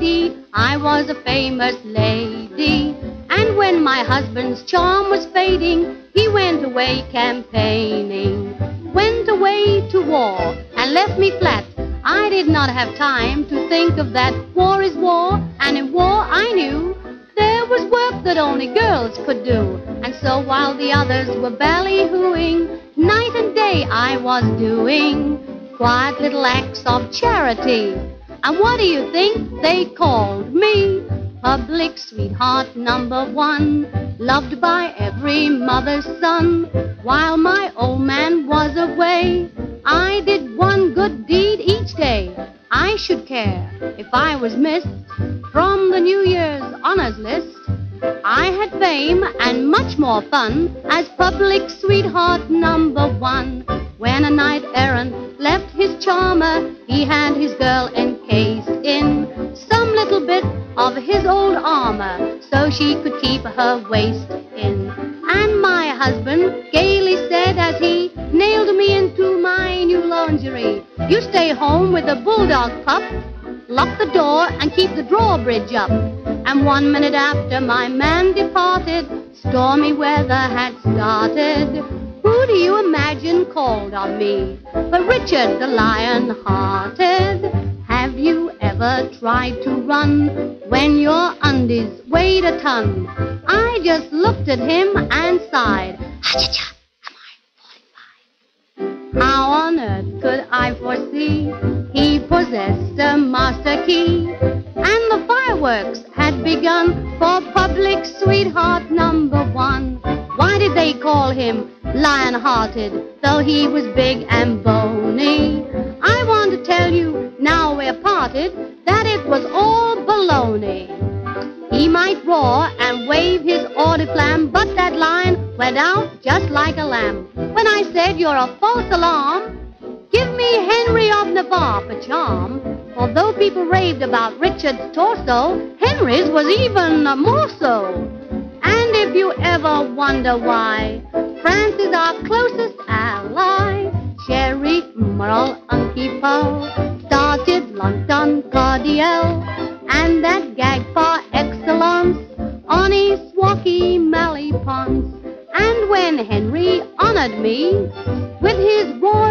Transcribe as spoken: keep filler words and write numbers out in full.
lady, I was a famous lady. And when my husband's charm was fading, he went away campaigning, went away to war and left me flat. I did not have time to think of that. War is war, and in war I knew there was work that only girls could do. And so while the others were ballyhooing, night and day I was doing quiet little acts of charity. And what do you think they called me? Public sweetheart number one, loved by every mother's son. While my old man was away, I did one good deed each day. I should care if I was missed from the New Year's honors list. I had fame and much more fun as public sweetheart number one. When a knight errant left his charmer, he had his girl encased in some little bit of his old armor, so she could keep her waist in. And my husband gaily said as he nailed me into my new lingerie, "You stay home with a bulldog pup, lock the door and keep the drawbridge up." And one minute after my man departed, stormy weather had started. Who do you imagine called on me but Richard the Lion-Hearted? Have you ever tried to run when your undies weighed a ton? I just looked at him and sighed, "Ha-cha-cha, am I forty-five?" How on earth could I foresee he possessed a master key? And the fireworks had begun for public sweetheart number one. Why did they call him Lion-Hearted, though he was big and bony? I want to tell you, now we're parted, that it was all baloney. He might roar and wave his oriflamme, but that lion went out just like a lamb. When I said you're a false alarm, give me Henry of Navarre for charm. Although people raved about Richard's torso, Henry's was even more so. And if you ever wonder why, France is our closest ally. Sherry, Merle, Unky Po, started London Cordial, and that gag par excellence, Honey Swacky Mallypons. And when Henry honored me with his royal